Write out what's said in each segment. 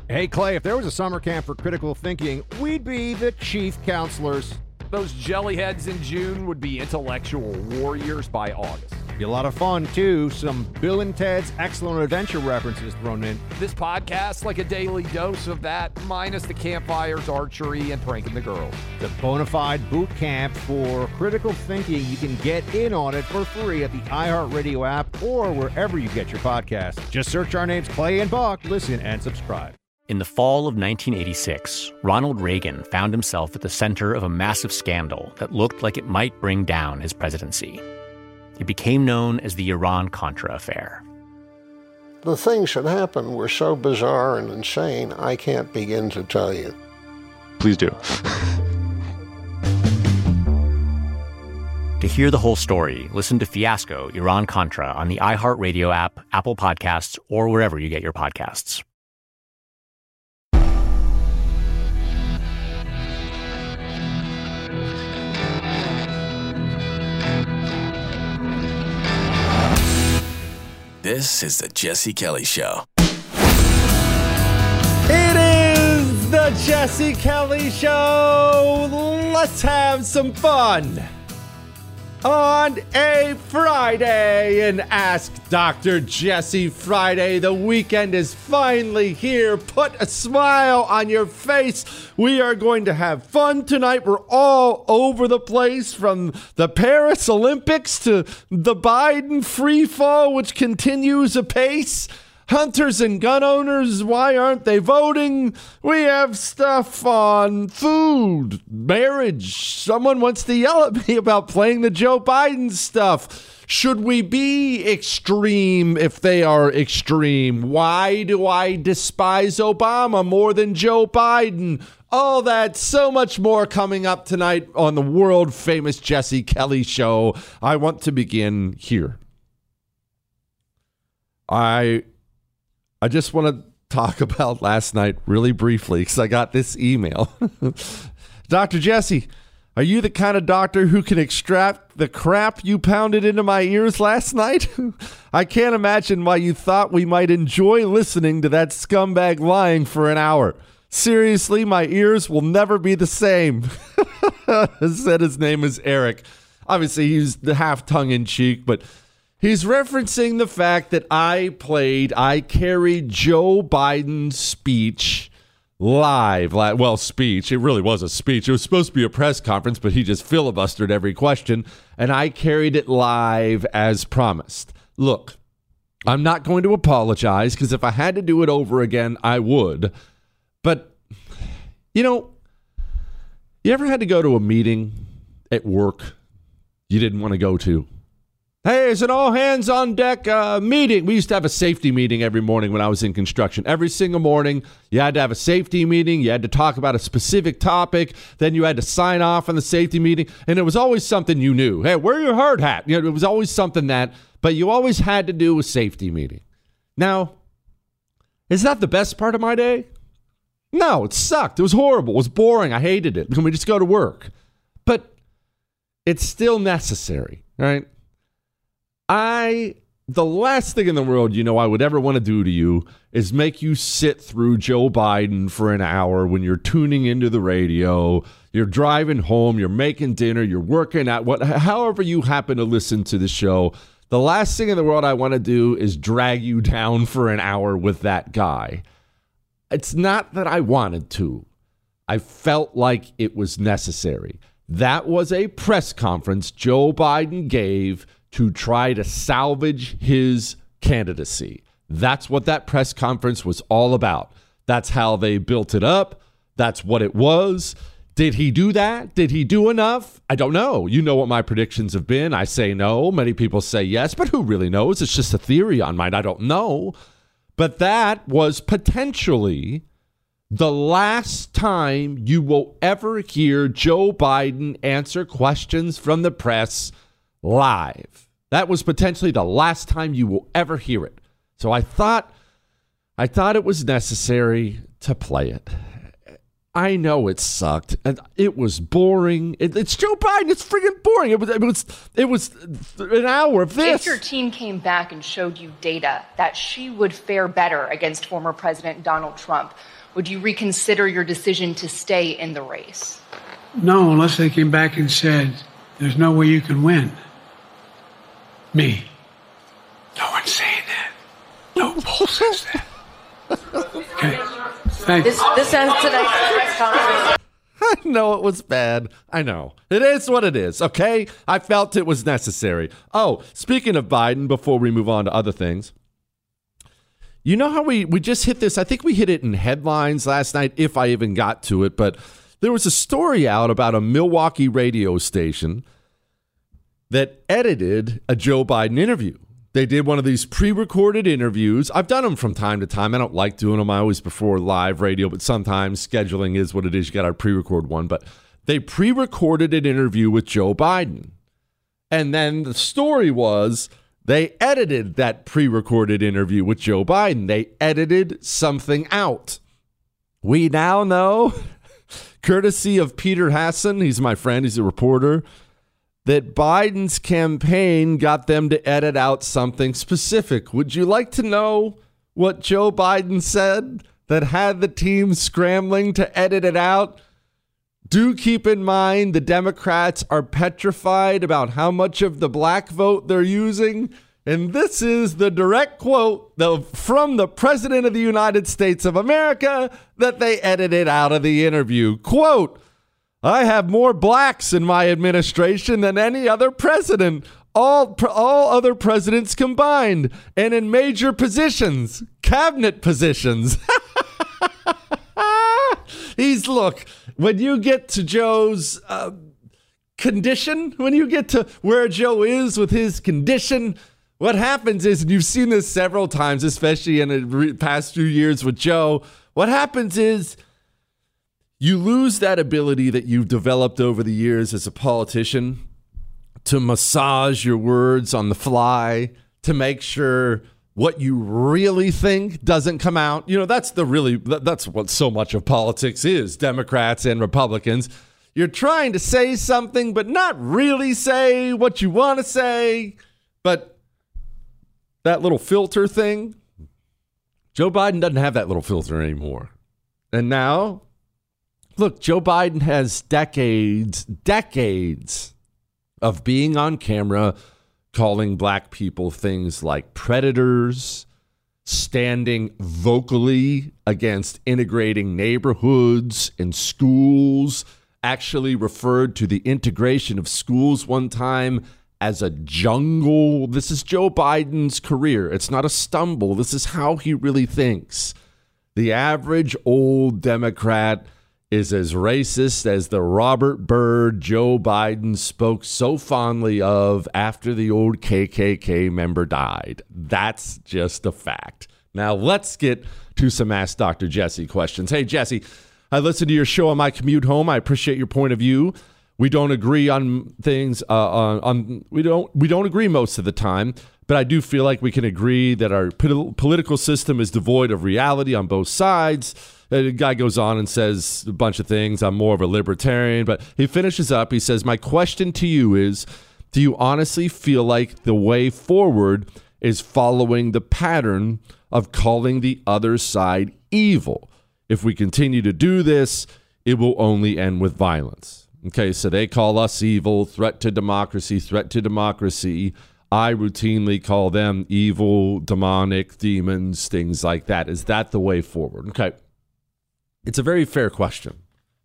Hey, Clay, if there was a summer camp for critical thinking, we'd be the chief counselors. Those jellyheads in June would be intellectual warriors by August. Be a lot of fun, too. Some Bill and Ted's Excellent Adventure references thrown in. This podcast, like a daily dose of that, minus the campfires, archery, and pranking the girls. The bona fide boot camp for critical thinking. You can get in on it for free at the iHeartRadio app or wherever you get your podcasts. Just search our names, Clay and Buck. Listen and subscribe. In the fall of 1986, Ronald Reagan found himself at the center of a massive scandal that looked like it might bring down his presidency. It became known as the Iran-Contra affair. The things that happened were so bizarre and insane, I can't begin to tell you. Please do. To hear the whole story, listen to Fiasco, Iran-Contra on the iHeartRadio app, Apple Podcasts, or wherever you get your podcasts. This is the Jesse Kelly Show. It is the Jesse Kelly Show. Let's have some fun on a Friday and Ask Dr. Jesse Friday. The weekend is finally here. Put a smile on your face. We are going to have fun tonight. We're all over the place, from the Paris Olympics to the Biden free fall, which continues apace. Hunters and gun owners, why aren't they voting? We have stuff on food, marriage. Someone wants to yell at me about playing the Joe Biden stuff. Should we be extreme if they are extreme? Why do I despise Obama more than Joe Biden? All that, so much more coming up tonight on the world famous Jesse Kelly Show. I want to begin here. I just want to talk about last night really briefly because I got this email. Dr. Jesse, are you the kind of doctor who can extract the crap you pounded into my ears last night? I can't imagine why you thought we might enjoy listening to that scumbag lying for an hour. Seriously, my ears will never be the same. Said his name is Eric. Obviously, he's the half tongue-in-cheek, but he's referencing the fact that I carried Joe Biden's speech live. Well, speech. It really was a speech. It was supposed to be a press conference, but he just filibustered every question, and I carried it live as promised. Look, I'm not going to apologize, because if I had to do it over again, I would. But, you ever had to go to a meeting at work you didn't want to go to? Hey, it's an all-hands-on-deck meeting. We used to have a safety meeting every morning when I was in construction. Every single morning, you had to have a safety meeting. You had to talk about a specific topic. Then you had to sign off on the safety meeting. And it was always something you knew. Hey, wear your hard hat. It was always something but you always had to do a safety meeting. Now, is that the best part of my day? No, it sucked. It was horrible. It was boring. I hated it. Can we just go to work? But it's still necessary, right? The last thing in the world, I would ever want to do to you is make you sit through Joe Biden for an hour when you're tuning into the radio, you're driving home, you're making dinner, you're working out, however you happen to listen to the show. The last thing in the world I want to do is drag you down for an hour with that guy. It's not that I wanted to. I felt like it was necessary. That was a press conference Joe Biden gave to try to salvage his candidacy. That's what that press conference was all about. That's how they built it up. That's what it was. Did he do that? Did he do enough? I don't know. You know what my predictions have been. I say no. Many people say yes, but who really knows? It's just a theory on mine. I don't know. But that was potentially the last time you will ever hear Joe Biden answer questions from the press live. That was potentially the last time you will ever hear it. So I thought it was necessary to play it. I know it sucked. And it was boring. It's Joe Biden. It's friggin' boring. It was an hour of this. If your team came back and showed you data that she would fare better against former President Donald Trump, would you reconsider your decision to stay in the race? No, unless they came back and said, there's no way you can win. Me. No one's saying that. No poll says that. Okay. Thank you. This ends tonight's press conference. I know it was bad. I know. It is what it is, okay? I felt it was necessary. Oh, speaking of Biden, before we move on to other things, you know how we just hit this? I think we hit it in headlines last night, if I even got to it, but there was a story out about a Milwaukee radio station that edited a Joe Biden interview. They did one of these pre-recorded interviews. I've done them from time to time. I don't like doing them. I always prefer live radio, but sometimes scheduling is what it is. You got to pre-record one. But they pre-recorded an interview with Joe Biden. And then the story was they edited that pre-recorded interview with Joe Biden. They edited something out. We now know, courtesy of Peter Hasson, he's my friend, he's a reporter, that Biden's campaign got them to edit out something specific. Would you like to know what Joe Biden said that had the team scrambling to edit it out? Do keep in mind the Democrats are petrified about how much of the black vote they're using. And this is the direct quote from the President of the United States of America that they edited out of the interview. Quote, I have more blacks in my administration than any other president, all other presidents combined, and in major positions, cabinet positions. Look, when you get to Joe's condition, when you get to where Joe is with his condition, what happens is, and you've seen this several times, especially in the past few years with Joe, what happens is, you lose that ability that you've developed over the years as a politician to massage your words on the fly, to make sure what you really think doesn't come out. You know, that's what so much of politics is, Democrats and Republicans. You're trying to say something, but not really say what you want to say. But that little filter thing, Joe Biden doesn't have that little filter anymore. And now, look, Joe Biden has decades of being on camera calling black people things like predators, standing vocally against integrating neighborhoods and schools, actually referred to the integration of schools one time as a jungle. This is Joe Biden's career. It's not a stumble. This is how he really thinks. The average old Democrat is as racist as the Robert Byrd Joe Biden spoke so fondly of after the old KKK member died. That's just a fact. Now let's get to some Ask Dr. Jesse questions. Hey, Jesse, I listened to your show on my commute home. I appreciate your point of view. We don't agree on things. We don't agree most of the time, but I do feel like we can agree that our political system is devoid of reality on both sides. The guy goes on and says a bunch of things. I'm more of a libertarian, but he finishes up. He says, my question to you is, do you honestly feel like the way forward is following the pattern of calling the other side evil? If we continue to do this, it will only end with violence. Okay, so they call us evil, threat to democracy. I routinely call them evil, demonic, demons, things like that. Is that the way forward? Okay. It's a very fair question.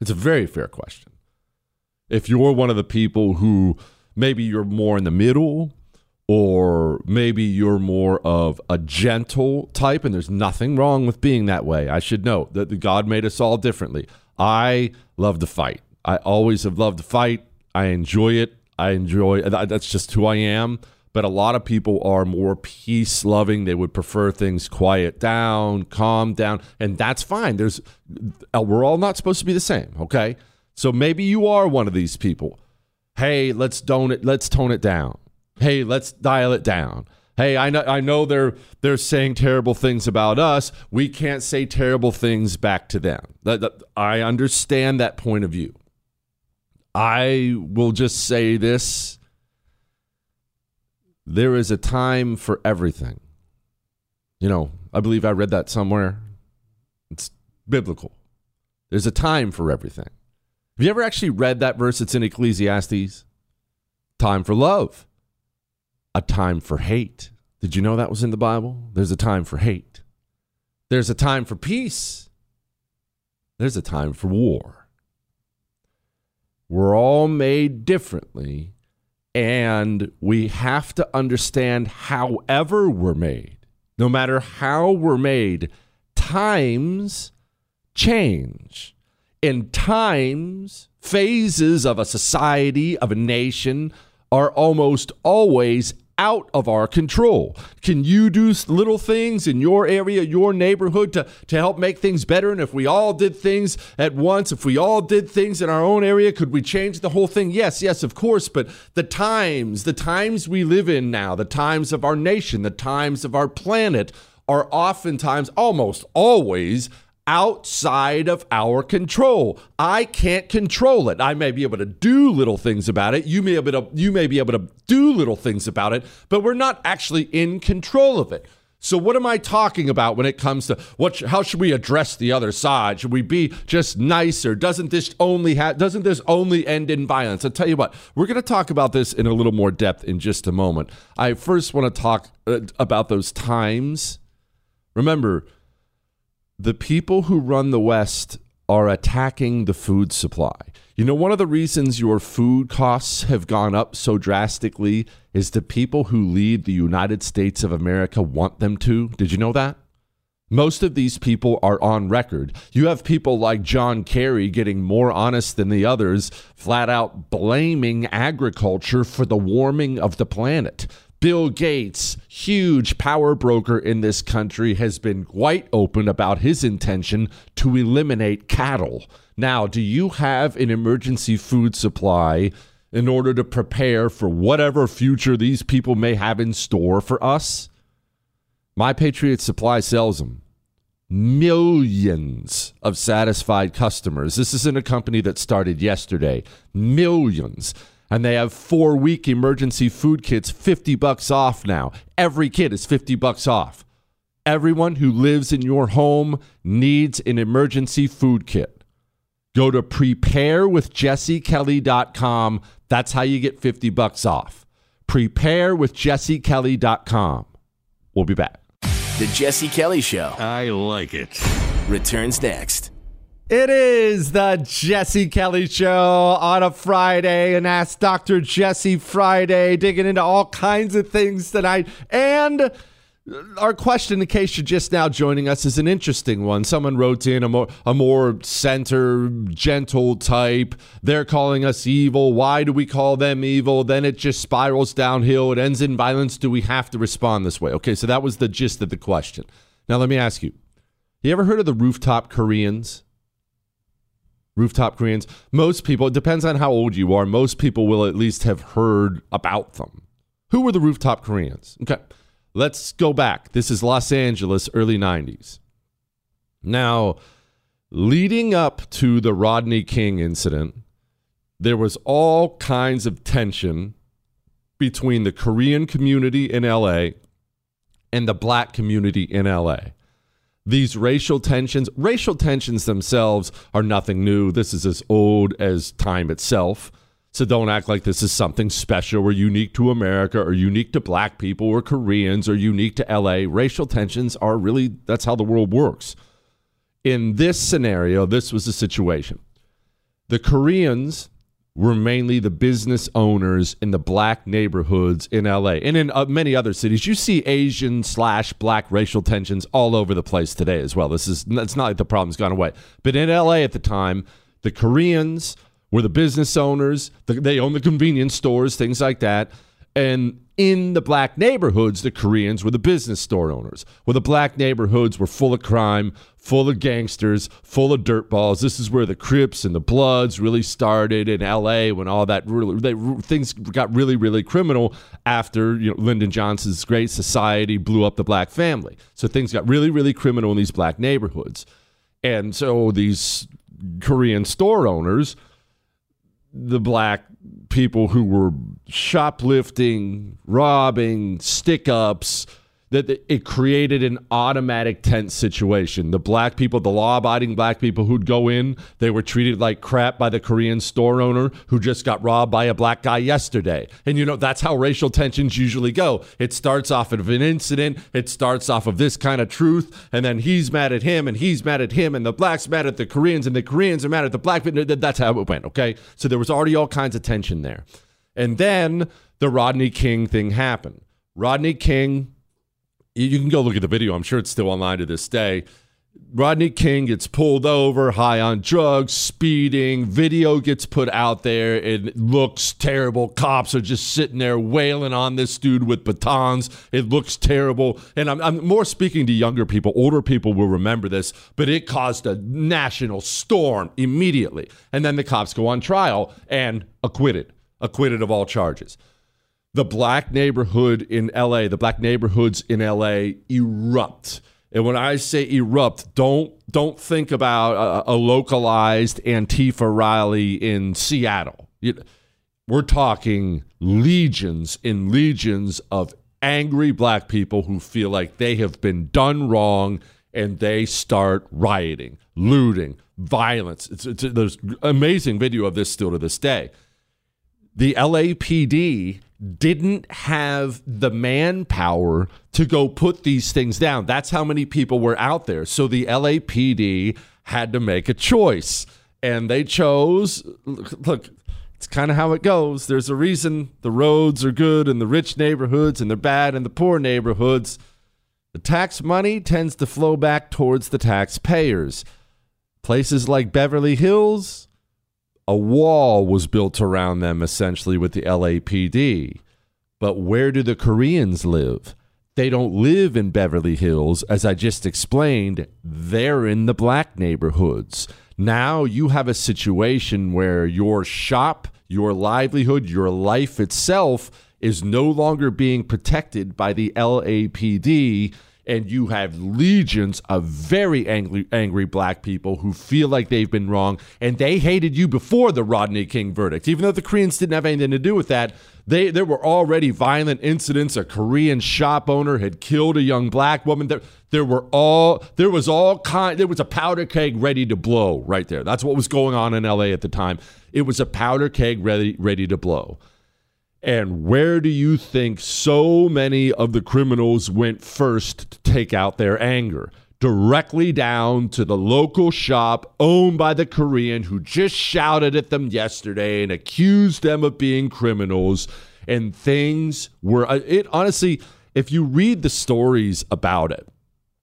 If you're one of the people who maybe you're more in the middle, or maybe you're more of a gentle type, and there's nothing wrong with being that way. I should know that God made us all differently. I love to fight. I always have loved to fight. I enjoy it. That's just who I am. But a lot of people are more peace-loving. They would prefer things quiet down, calm down, and that's fine. We're all not supposed to be the same, okay? So maybe you are one of these people. Hey, let's tone it down. Hey, let's dial it down. Hey, I know they're saying terrible things about us. We can't say terrible things back to them. I understand that point of view. I will just say this. There is a time for everything. I believe I read that somewhere. It's biblical. There's a time for everything. Have you ever actually read that verse? It's in Ecclesiastes. Time for love. A time for hate. Did you know that was in the Bible? There's a time for hate. There's a time for peace. There's a time for war. We're all made differently, and we have to understand however we're made, no matter how we're made, times change. In times, phases of a society, of a nation, are almost always out of our control. Can you do little things in your area, your neighborhood to help make things better? And if we all did things at once, if we all did things in our own area, could we change the whole thing? Yes, of course. But the times we live in now, the times of our nation, the times of our planet are oftentimes, almost always, outside of our control. I can't control it. I may be able to do little things about it. You may be able to do little things about it, but we're not actually in control of it. So what am I talking about when it comes to how should we address the other side? Should we be just nicer? Doesn't this only end in violence? I'll tell you what, we're going to talk about this in a little more depth in just a moment. I first want to talk about those times. Remember, the people who run the West are attacking the food supply. One of the reasons your food costs have gone up so drastically is the people who lead the United States of America want them to. Did you know that? Most of these people are on record. You have people like John Kerry getting more honest than the others, flat out blaming agriculture for the warming of the planet. Bill Gates, huge power broker in this country, has been quite open about his intention to eliminate cattle. Now, do you have an emergency food supply in order to prepare for whatever future these people may have in store for us? My Patriot Supply sells them. Millions of satisfied customers. This isn't a company that started yesterday. Millions. And they have 4-week emergency food kits, $50 off now. Every kit is $50 off. Everyone who lives in your home needs an emergency food kit. Go to preparewithjessekelly.com. That's how you get $50 off. Preparewithjessekelly.com. We'll be back. The Jesse Kelly Show I like it. returns next. It is the Jesse Kelly Show on a Friday, and Ask Dr. Jesse Friday, digging into all kinds of things tonight. And our question, in case you're just now joining us, is an interesting one. Someone wrote in a more center, gentle type. They're calling us evil. Why do we call them evil? Then it just spirals downhill. It ends in violence. Do we have to respond this way? Okay, so that was the gist of the question. Now, let me ask you. You ever heard of the rooftop Koreans? Rooftop Koreans. Most people, it depends on how old you are, most people will at least have heard about them. Who were the rooftop Koreans? Okay, let's go back. This is Los Angeles, early 90s. Now, leading up to the Rodney King incident, there was all kinds of tension between the Korean community in LA and the black community in LA. These racial tensions themselves are nothing new. This is as old as time itself. So don't act like this is something special or unique to America or unique to black people or Koreans or unique to LA. Racial tensions are really, that's how the world works. In this scenario, this was the situation. The Koreans were mainly the business owners in the black neighborhoods in LA and in many other cities. You see Asian/black racial tensions all over the place today as well. It's not like the problem's gone away. But in LA at the time, the Koreans were the business owners. They owned the convenience stores, things like that. And in the black neighborhoods, the Koreans were the business store owners. Well, the black neighborhoods were full of crime, full of gangsters, full of dirtballs. This is where the Crips and the Bloods really started in L.A. when all that things got really, really criminal after Lyndon Johnson's Great Society blew up the black family. So things got really, really criminal in these black neighborhoods. And so these Korean store owners, the black people who were shoplifting, robbing, stick-ups, that it created an automatic tense situation. The black people, the law-abiding black people who'd go in, they were treated like crap by the Korean store owner who just got robbed by a black guy yesterday. And that's how racial tensions usually go. It starts off of an incident, it starts off of this kind of truth, and then he's mad at him, and he's mad at him, and the blacks mad at the Koreans, and the Koreans are mad at the black people. That's how it went, okay? So there was already all kinds of tension there. And then the Rodney King thing happened. Rodney King, you can go look at the video. I'm sure it's still online to this day. Rodney King gets pulled over, high on drugs, speeding. Video gets put out there. It looks terrible. Cops are just sitting there wailing on this dude with batons. It looks terrible. And I'm more speaking to younger people. Older people will remember this, but it caused a national storm immediately. And then the cops go on trial and acquitted of all charges. The black neighborhoods in LA erupt. And when I say erupt, don't think about a localized Antifa rally in Seattle. We're talking legions and legions of angry black people who feel like they have been done wrong, and they start rioting, looting, violence. There's amazing video of this still to this day. The LAPD didn't have the manpower to go put these things down. That's how many people were out there. So the LAPD had to make a choice. And they chose, look, it's kind of how it goes. There's a reason the roads are good in the rich neighborhoods and they're bad in the poor neighborhoods. The tax money tends to flow back towards the taxpayers. Places like Beverly Hills, a wall was built around them essentially with the LAPD. But where do the Koreans live? They don't live in Beverly Hills. As I just explained, they're in the black neighborhoods. Now you have a situation where your shop, your livelihood, your life itself is no longer being protected by the LAPD. And you have legions of very angry black people who feel like they've been wrong, and they hated you before the Rodney King verdict. Even though the Koreans didn't have anything to do with that, there were already violent incidents. A Korean shop owner had killed a young black woman. There was a powder keg ready to blow right there. That's what was going on in LA at the time. It was a powder keg ready to blow. And where do you think so many of the criminals went first to take out their anger? Directly down to the local shop owned by the Korean who just shouted at them yesterday and accused them of being criminals. And things were, honestly, if you read the stories about it,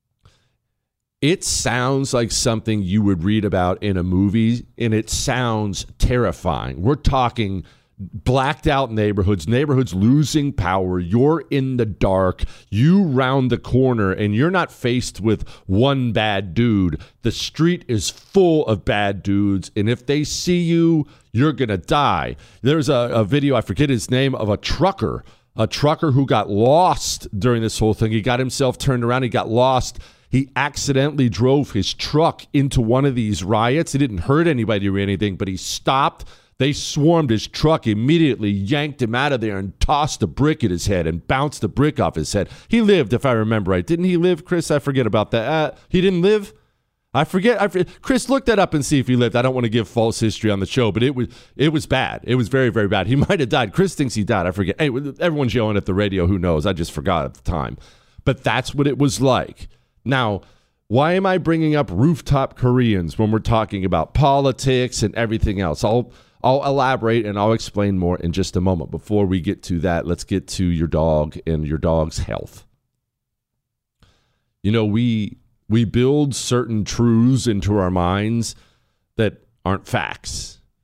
it sounds like something you would read about in a movie, and it sounds terrifying. We're talking blacked out neighborhoods losing power. You're in the dark. You round the corner and you're not faced with one bad dude. The street is full of bad dudes. And if they see you, you're going to die. There's a video, I forget his name, of a trucker who got lost during this whole thing. He got himself turned around. He got lost. He accidentally drove his truck into one of these riots. It didn't hurt anybody or anything, but he stopped. They swarmed his truck, immediately yanked him out of there and tossed a brick at his head and bounced the brick off his head. He lived, if I remember right. Didn't he live, Chris? I forget about that. He didn't live? I forget. Chris, look that up and see if he lived. I don't want to give false history on the show, but it was bad. It was very, very bad. He might have died. Chris thinks he died. I forget. Hey, everyone's yelling at the radio. Who knows? I just forgot at the time. But that's what it was like. Now, why am I bringing up rooftop Koreans when we're talking about politics and everything else? I'll elaborate and I'll explain more in just a moment. Before we get to that, let's get to your dog and your dog's health. You know, we build certain truths into our minds that aren't facts.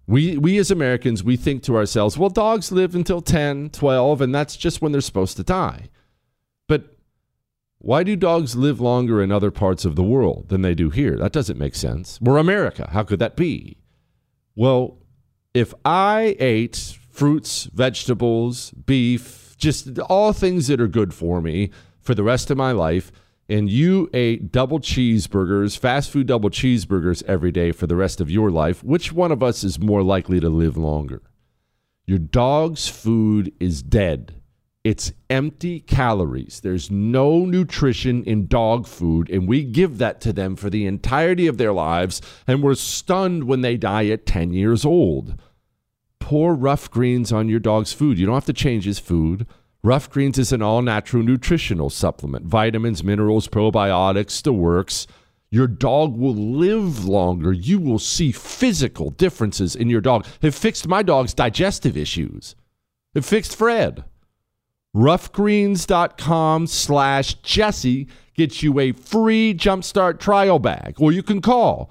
We as Americans, we think to ourselves, well, dogs live until 10, 12, and that's just when they're supposed to die. But why do dogs live longer in other parts of the world than they do here? That doesn't make sense. We're America. How could that be? Well, if I ate fruits, vegetables, beef, just all things that are good for me for the rest of my life, and you ate double cheeseburgers, fast food double cheeseburgers every day for the rest of your life, which one of us is more likely to live longer? Your dog's food is dead. It's empty calories. There's no nutrition in dog food, and we give that to them for the entirety of their lives, and we're stunned when they die at 10 years old. Pour Rough Greens on your dog's food. You don't have to change his food. Rough Greens is an all-natural nutritional supplement. Vitamins, minerals, probiotics, the works. Your dog will live longer. You will see physical differences in your dog. It fixed my dog's digestive issues. It fixed Fred. roughgreens.com/Jesse gets you a free Jumpstart trial bag. Or you can call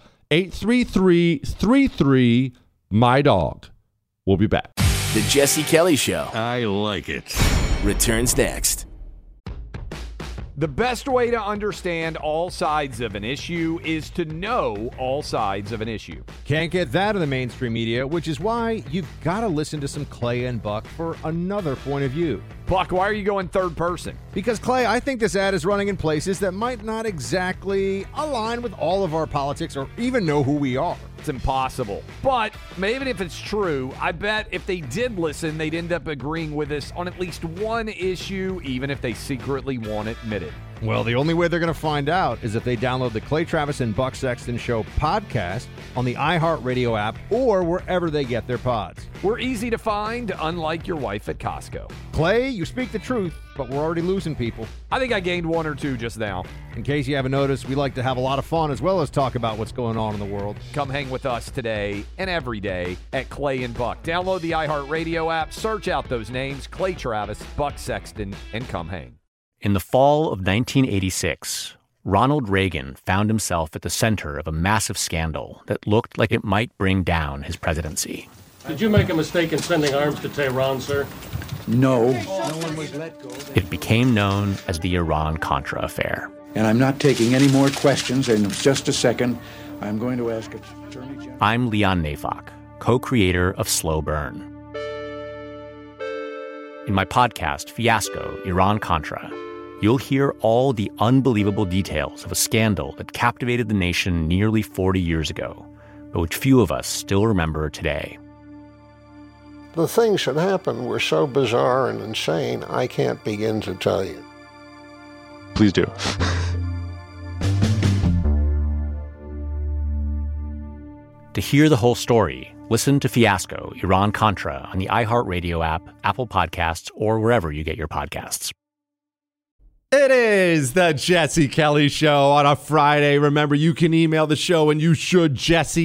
833-33-MY-DOG. We'll be back. The Jesse Kelly Show I like it. returns next. The best way to understand all sides of an issue is to know all sides of an issue. Can't get that in the mainstream media, which is why you've got to listen to some Clay and Buck for another point of view. Buck, why are you going third person? Because, Clay, I think this ad is running in places that might not exactly align with all of our politics or even know who we are. It's impossible. But even if it's true, I bet if they did listen, they'd end up agreeing with us on at least one issue, even if they secretly won't admit it. Well, the only way they're going to find out is if they download the Clay Travis and Buck Sexton Show podcast on the iHeartRadio app or wherever they get their pods. We're easy to find, unlike your wife at Costco. Clay, you speak the truth, but we're already losing people. I think I gained one or two just now. In case you haven't noticed, we like to have a lot of fun as well as talk about what's going on in the world. Come hang with us today and every day at Clay and Buck. Download the iHeartRadio app, search out those names, Clay Travis, Buck Sexton, and come hang. In the fall of 1986, Ronald Reagan found himself at the center of a massive scandal that looked like it might bring down his presidency. Did you make a mistake in sending arms to Tehran, sir? No. No one was let go. It became known as the Iran-Contra affair. And I'm not taking any more questions. In just a second, I'm going to ask Attorney General. I'm Leon Neyfakh, co-creator of Slow Burn. In my podcast, Fiasco, Iran-Contra, you'll hear all the unbelievable details of a scandal that captivated the nation nearly 40 years ago, but which few of us still remember today. The things that happened were so bizarre and insane, I can't begin to tell you. Please do. To hear the whole story, listen to Fiasco, Iran-Contra on the iHeartRadio app, Apple Podcasts, or wherever you get your podcasts. It is the Jesse Kelly Show on a Friday. Remember, you can email the show, and you should,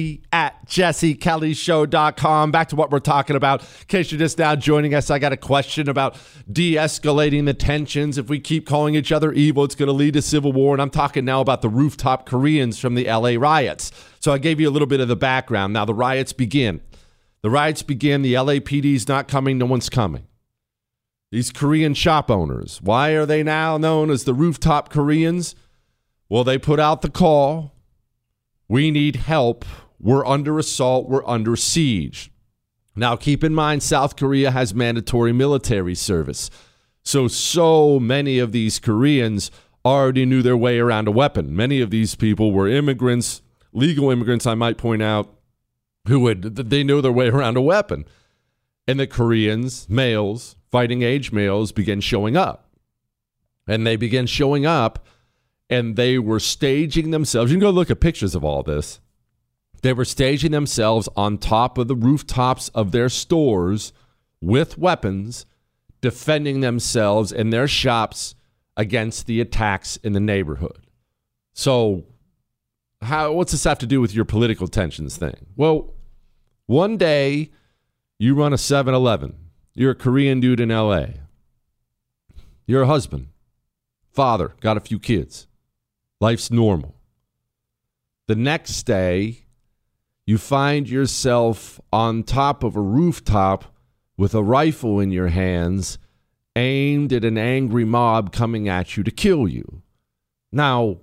jesse@jessekellyshow.com. Back to what we're talking about. In case you're just now joining us, I got a question about de-escalating the tensions. If we keep calling each other evil, it's going to lead to civil war. And I'm talking now about the rooftop Koreans from the LA riots. So I gave you a little bit of the background. Now the riots begin. The LAPD's not coming. No one's coming. These Korean shop owners, why are they now known as the rooftop Koreans? Well, they put out the call. We need help. We're under assault. We're under siege. Now, keep in mind, South Korea has mandatory military service. So many of these Koreans already knew their way around a weapon. Many of these people were immigrants, legal immigrants, I might point out, they knew their way around a weapon. And the Koreans, males, fighting age males, began showing up. And they began showing up, and they were staging themselves. You can go look at pictures of all this. They were staging themselves on top of the rooftops of their stores with weapons, defending themselves in their shops against the attacks in the neighborhood. So what's this have to do with your political tensions thing? Well, one day you run a 7-Eleven. You're a Korean dude in LA. You're a husband, father, got a few kids. Life's normal. The next day, You find yourself on top of a rooftop with a rifle in your hands, aimed at an angry mob coming at you to kill you. Now,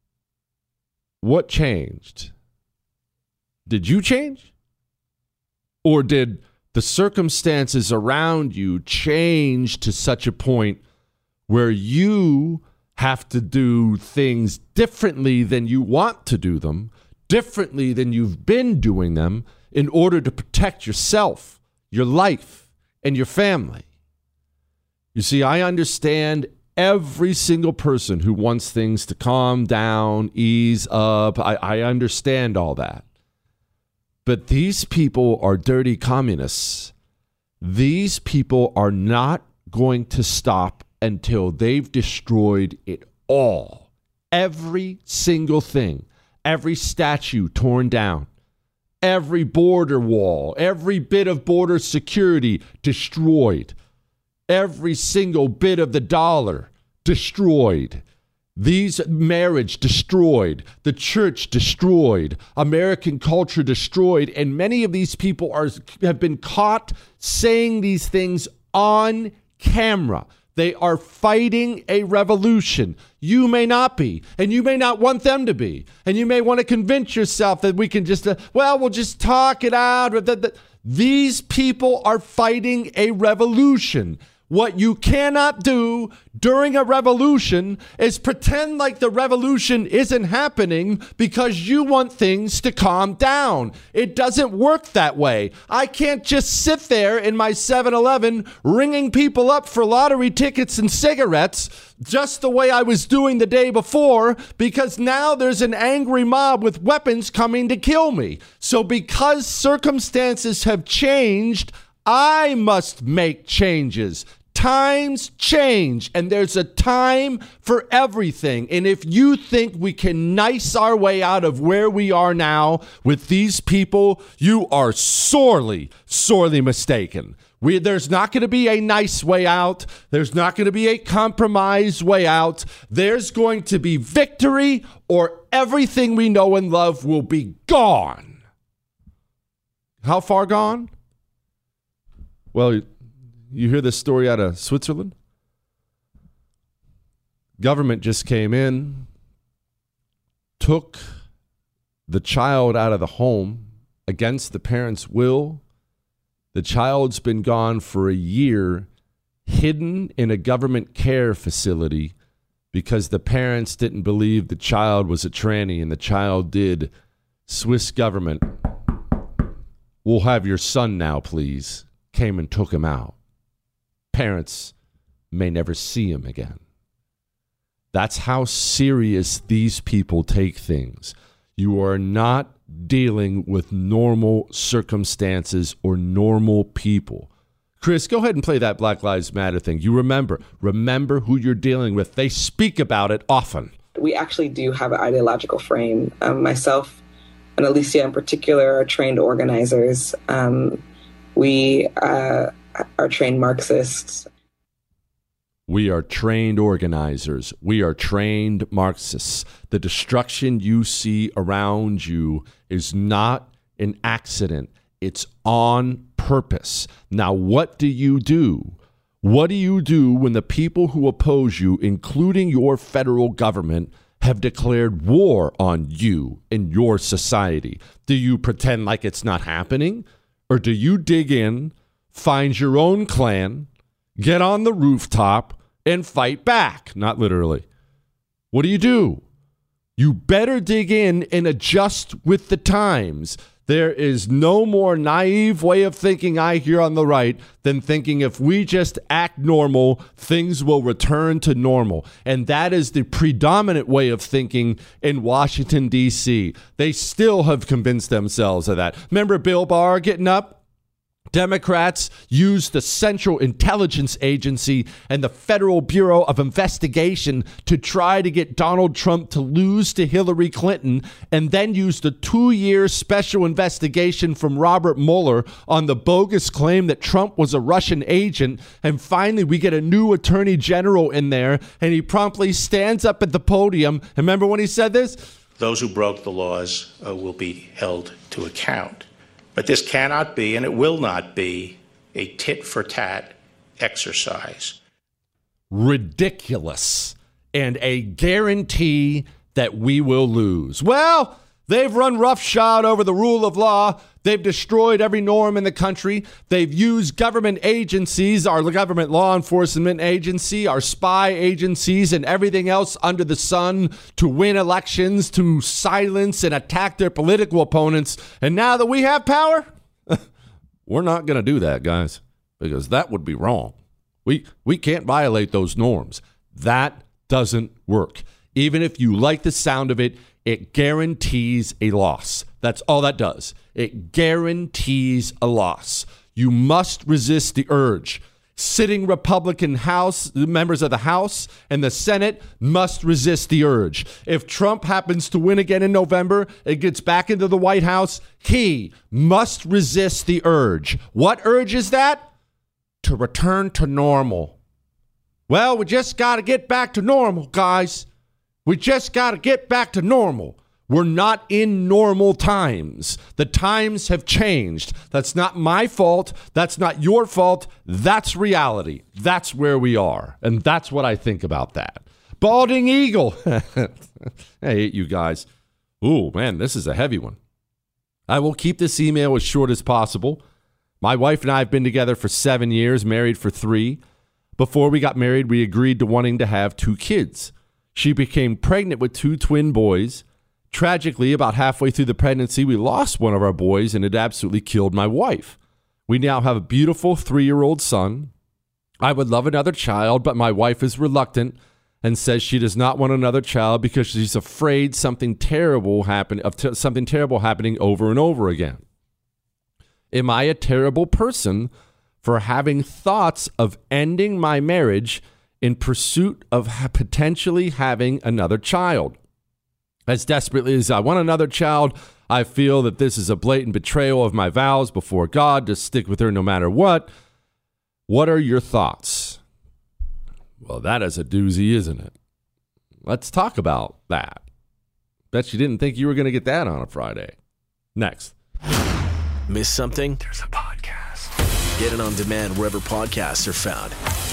what changed? Did you change? Or did the circumstances around you change to such a point where you have to do things differently than you want to do them, differently than you've been doing them, in order to protect yourself, your life, and your family? You see, I understand every single person who wants things to calm down, ease up. I understand all that. But these people are dirty communists. These people are not going to stop until they've destroyed it all. Every single thing, every statue torn down, every border wall, every bit of border security destroyed, every single bit of the dollar destroyed. These marriage destroyed, the church destroyed, American culture destroyed, and many of these people have been caught saying these things on camera. They are fighting a revolution. You may not be, and you may not want them to be, and you may want to convince yourself that we can just, we'll just talk it out. These people are fighting a revolution. What you cannot do during a revolution is pretend like the revolution isn't happening because you want things to calm down. It doesn't work that way. I can't just sit there in my 7-Eleven ringing people up for lottery tickets and cigarettes just the way I was doing the day before, because now there's an angry mob with weapons coming to kill me. So because circumstances have changed, I must make changes. Times change, and there's a time for everything. And if you think we can nice our way out of where we are now with these people, you are sorely, sorely mistaken. There's not going to be a nice way out. There's not going to be a compromised way out. There's going to be victory, or everything we know and love will be gone. How far gone? Well, you hear this story out of Switzerland? Government just came in, took the child out of the home against the parents' will. The child's been gone for a year, hidden in a government care facility because the parents didn't believe the child was a tranny, and the child did. Swiss government, we'll have your son now, please. Came and took him out. Parents may never see him again. That's how serious these people take things. You are not dealing with normal circumstances or normal people. Chris, go ahead and play that Black Lives Matter thing. You remember who you're dealing with. They speak about it often. We actually do have an ideological frame. Myself and Alicia in particular are trained organizers. We are trained Marxists. We are trained organizers. We are trained Marxists. The destruction you see around you is not an accident. It's on purpose. Now, what do you do? What do you do when the people who oppose you, including your federal government, have declared war on you and your society? Do you pretend like it's not happening? Or do you dig in, find your own clan, get on the rooftop, and fight back? Not literally. What do? You better dig in and adjust with the times. There is no more naive way of thinking I hear on the right than thinking if we just act normal, things will return to normal. And that is the predominant way of thinking in Washington, D.C. They still have convinced themselves of that. Remember Bill Barr getting up? Democrats used the Central Intelligence Agency and the Federal Bureau of Investigation to try to get Donald Trump to lose to Hillary Clinton, and then used a 2-year special investigation from Robert Mueller on the bogus claim that Trump was a Russian agent. And finally, we get a new attorney general in there, and he promptly stands up at the podium. And remember when he said this? those who broke the laws will be held to account. But this cannot be, and it will not be, a tit-for-tat exercise. Ridiculous. And a guarantee that we will lose. Well, they've run roughshod over the rule of law. They've destroyed every norm in the country. They've used government agencies, our government law enforcement agency, our spy agencies, and everything else under the sun to win elections, to silence and attack their political opponents. And now that we have power, we're not going to do that, guys, because that would be wrong. We can't violate those norms. That doesn't work. Even if you like the sound of it, it guarantees a loss. That's all that does. It guarantees a loss. You must resist the urge. Sitting Republican House members of the House and the Senate must resist the urge. If Trump happens to win again in November and gets back into the White House, he must resist the urge. What urge is that? To return to normal. Well, we just got to get back to normal, guys. We just got to get back to normal. We're not in normal times. The times have changed. That's not my fault. That's not your fault. That's reality. That's where we are. And that's what I think about that. Balding Eagle. I hate you guys. Ooh, man, this is a heavy one. I will keep this email as short as possible. My wife and I have been together for 7 years, married for 3. Before we got married, we agreed to wanting to have 2 kids. She became pregnant with 2 twin boys. Tragically, about halfway through the pregnancy, we lost one of our boys, and it absolutely killed my wife. We now have a beautiful 3-year-old son. I would love another child, but my wife is reluctant and says she does not want another child because she's afraid something terrible happening over and over again. Am I a terrible person for having thoughts of ending my marriage in pursuit of potentially having another child? As desperately as I want another child, I feel that this is a blatant betrayal of my vows before God to stick with her no matter what. What are your thoughts? Well, that is a doozy, isn't it? Let's talk about that. Bet you didn't think you were going to get that on a Friday. Next. Miss something? There's a podcast. Get it on demand wherever podcasts are found.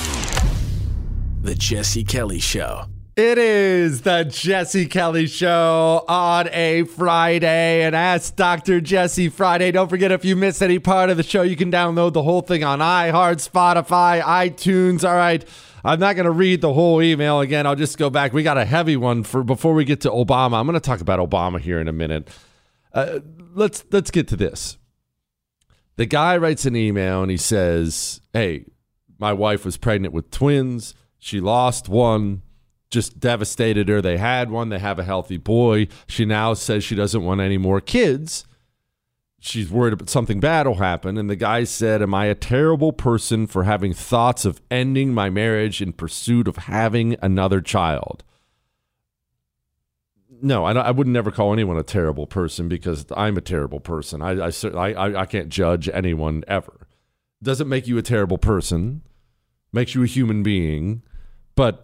The Jesse Kelly Show. It is the Jesse Kelly Show on a Friday, and Ask Dr. Jesse Friday. Don't forget, if you miss any part of the show, you can download the whole thing on iHeart, Spotify, iTunes. All right, I'm not going to read the whole email again. I'll just go back. We got a heavy one before we get to Obama. I'm going to talk about Obama here in a minute. Let's get to this. The guy writes an email and he says, hey, my wife was pregnant with twins. She lost one. Just devastated her. They had one. They have a healthy boy. She now says she doesn't want any more kids. She's worried about something bad will happen. And the guy said, am I a terrible person for having thoughts of ending my marriage in pursuit of having another child? No, I would never call anyone a terrible person because I'm a terrible person. I can't judge anyone ever. Doesn't make you a terrible person. Makes you a human being. But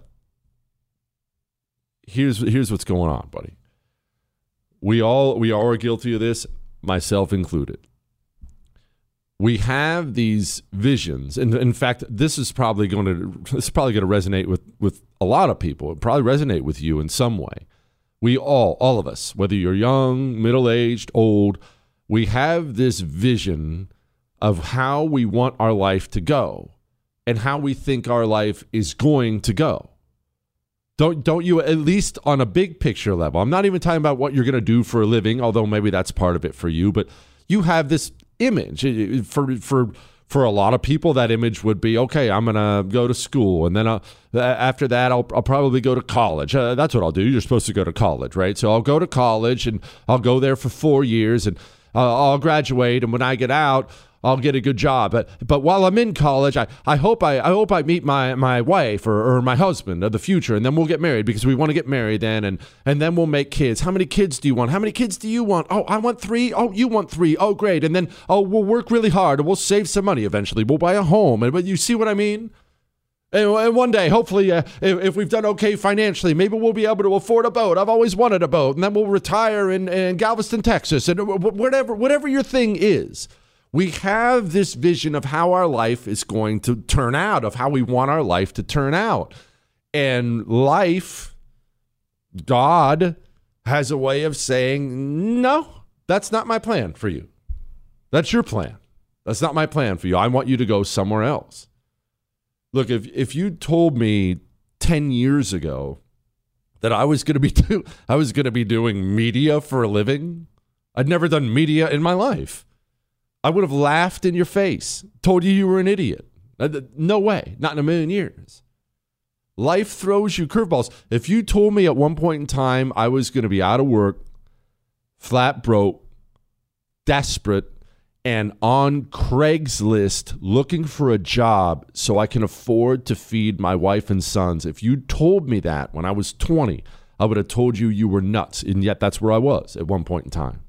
here's what's going on, buddy. We all are guilty of this, myself included. We have these visions, and in fact, this is probably going to resonate with a lot of people. It probably resonate with you in some way. We all of us, whether you're young, middle-aged, old, we have this vision of how we want our life to go and how we think our life is going to go. Don't you, at least on a big picture level? I'm not even talking about what you're going to do for a living, although maybe that's part of it for you, but you have this image. For a lot of people, that image would be, okay, I'm going to go to school, and then after that, I'll probably go to college. That's what I'll do. You're supposed to go to college, right? So I'll go to college, and I'll go there for 4 years, and I'll graduate, and when I get out, I'll get a good job. But while I'm in college, I hope I meet my wife or my husband of the future, and then we'll get married because we want to get married then, and then we'll make kids. How many kids do you want? How many kids do you want? Oh, I want 3. Oh, you want 3. Oh, great. And then we'll work really hard and we'll save some money eventually. We'll buy a home. But you see what I mean? And one day, hopefully, if we've done okay financially, maybe we'll be able to afford a boat. I've always wanted a boat. And then we'll retire in Galveston, Texas, and whatever your thing is. We have this vision of how our life is going to turn out, of how we want our life to turn out. And life, God, has a way of saying, no, that's not my plan for you. That's your plan. That's not my plan for you. I want you to go somewhere else. Look, if you told me 10 years ago that I was going to be doing media for a living, I'd never done media in my life, I would have laughed in your face, told you were an idiot. No way, not in a million years. Life throws you curveballs. If you told me at one point in time I was going to be out of work, flat broke, desperate, and on Craigslist looking for a job so I can afford to feed my wife and sons, if you told me that when I was 20, I would have told you were nuts. And yet that's where I was at one point in time.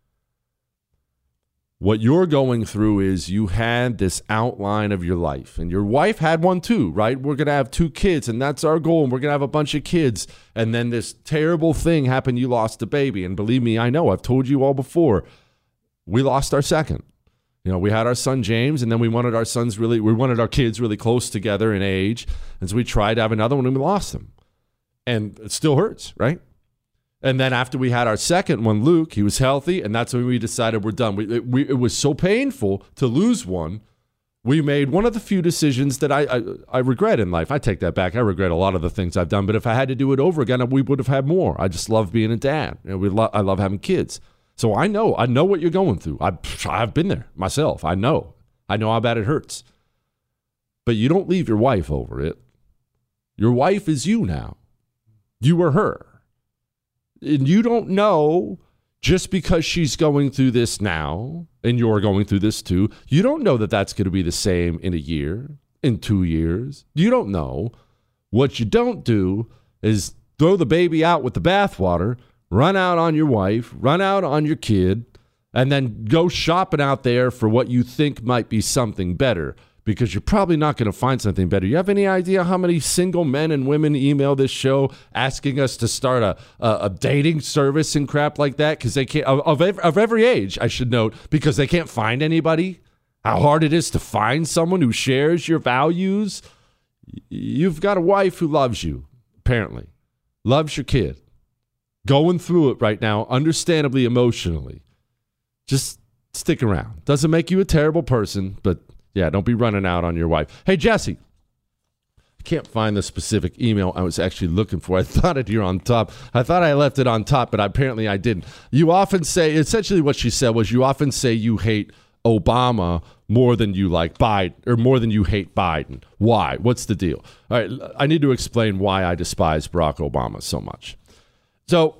What you're going through is you had this outline of your life, and your wife had one too, right? We're going to have 2 kids, and that's our goal, and we're going to have a bunch of kids. And then this terrible thing happened. You lost a baby. And believe me, I know, I've told you all before, we lost our second. We had our son James, and then we wanted our kids really close together in age. And so we tried to have another one, and we lost them. And it still hurts, right? And then after we had our second one, Luke, he was healthy, and that's when we decided we're done. It was so painful to lose one. We made one of the few decisions that I regret in life. I take that back. I regret a lot of the things I've done, but if I had to do it over again, we would have had more. I just love being a dad. I love having kids. So I know what you're going through. I've been there myself. I know how bad it hurts. But you don't leave your wife over it. Your wife is you now. You were her. And you don't know, just because she's going through this now and you're going through this too, you don't know that that's going to be the same in a year, in 2 years. You don't know. What you don't do is throw the baby out with the bathwater, run out on your wife, run out on your kid, and then go shopping out there for what you think might be something better, because you're probably not going to find something better. You have any idea how many single men and women email this show asking us to start a dating service and crap like that? Because they can't, of every age, I should note, because they can't find anybody. How hard it is to find someone who shares your values. You've got a wife who loves you, apparently, loves your kid, going through it right now, understandably, emotionally. Just stick around. Doesn't make you a terrible person, but yeah, don't be running out on your wife. Hey, Jesse, I can't find the specific email I was actually looking for. I thought it here on top. I thought I left it on top, but apparently I didn't. You often say, essentially what she said was, you often say you hate Obama more than you like Biden, or more than you hate Biden. Why? What's the deal? All right, I need to explain why I despise Barack Obama so much. So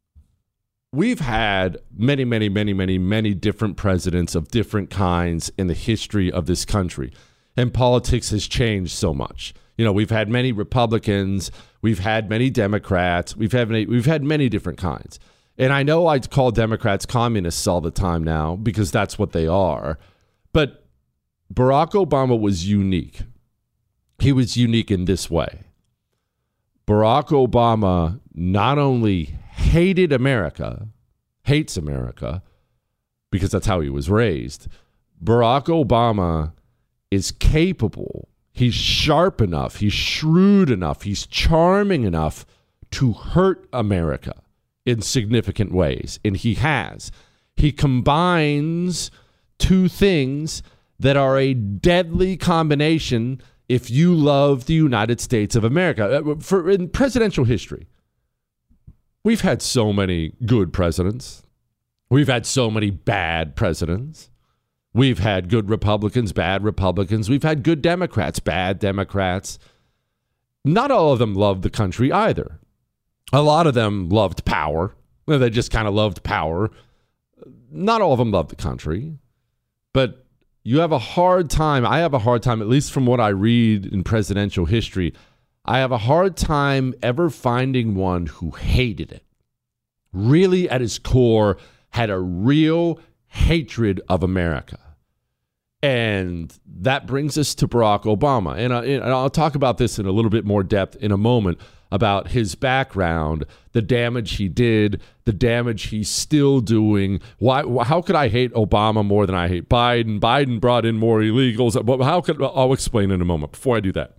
we've had many different presidents of different kinds in the history of this country, and politics has changed so much. We've had many Republicans, we've had many Democrats, we've had many different kinds. And I know I call Democrats communists all the time now because that's what they are. But Barack Obama was unique. He was unique in this way. Barack Obama not only hated America, hates America, because that's how he was raised. Barack Obama is capable, he's sharp enough, he's shrewd enough, he's charming enough to hurt America in significant ways. And he has. He combines two things that are a deadly combination if you love the United States of America. In presidential history, we've had so many good presidents. We've had so many bad presidents. We've had good Republicans, bad Republicans. We've had good Democrats, bad Democrats. Not all of them loved the country either. A lot of them loved power. They just kind of loved power. Not all of them loved the country. But you have a hard time. I have a hard time, at least from what I read in presidential history, I have a hard time ever finding one who hated it. Really, at his core, had a real hatred of America. And that brings us to Barack Obama. And I'll talk about this in a little bit more depth in a moment, about his background, the damage he did, the damage he's still doing. How could I hate Obama more than I hate Biden? Biden brought in more illegals. I'll explain in a moment. Before I do that,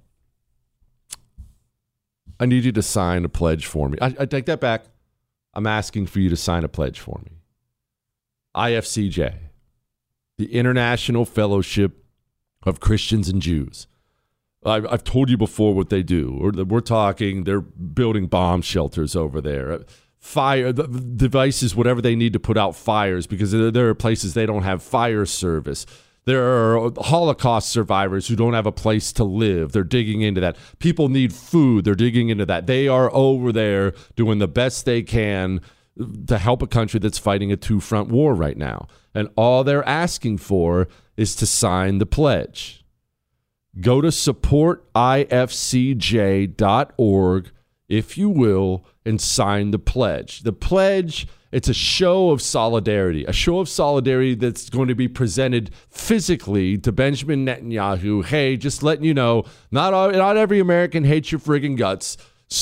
I need you to sign a pledge for me. I take that back. I'm asking for you to sign a pledge for me. IFCJ, the International Fellowship of Christians and Jews. I've told you before what they do. We're talking, they're building bomb shelters over there. Fire devices, whatever they need to put out fires, because there are places they don't have fire service. There are Holocaust survivors who don't have a place to live. They're digging into that. People need food. They're digging into that. They are over there doing the best they can to help a country that's fighting a two-front war right now. And all they're asking for is to sign the pledge. Go to supportifcj.org, if you will, and sign the pledge. The pledge, it's a show of solidarity that's going to be presented physically to Benjamin Netanyahu. Hey, just letting you know, not every American hates your friggin' guts.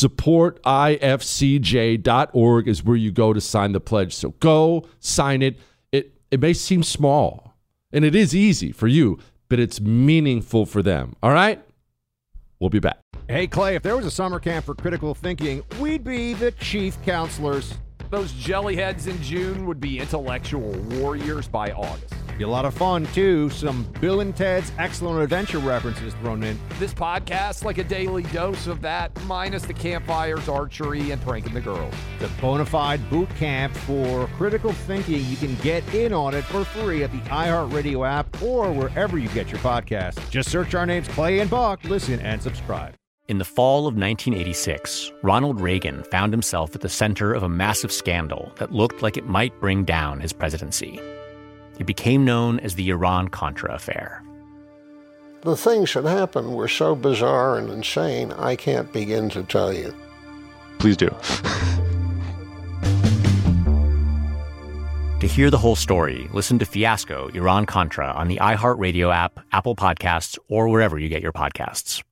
Supportifcj.org is where you go to sign the pledge. So go sign it. It may seem small, and it is easy for you, but it's meaningful for them. All right? We'll be back. Hey, Clay, if there was a summer camp for critical thinking, we'd be the chief counselors. Those jellyheads in June would be intellectual warriors by August. Be a lot of fun, too. Some Bill and Ted's Excellent Adventure references thrown in. This podcast, like a daily dose of that, minus the campfires, archery, and pranking the girls. The bona fide boot camp for critical thinking. You can get in on it for free at the iHeartRadio app or wherever you get your podcasts. Just search our names, Clay and Buck. Listen and subscribe. In the fall of 1986, Ronald Reagan found himself at the center of a massive scandal that looked like it might bring down his presidency. It became known as the Iran-Contra affair. The things that happened were so bizarre and insane, I can't begin to tell you. Please do. To hear the whole story, listen to Fiasco, Iran-Contra on the iHeartRadio app, Apple Podcasts, or wherever you get your podcasts.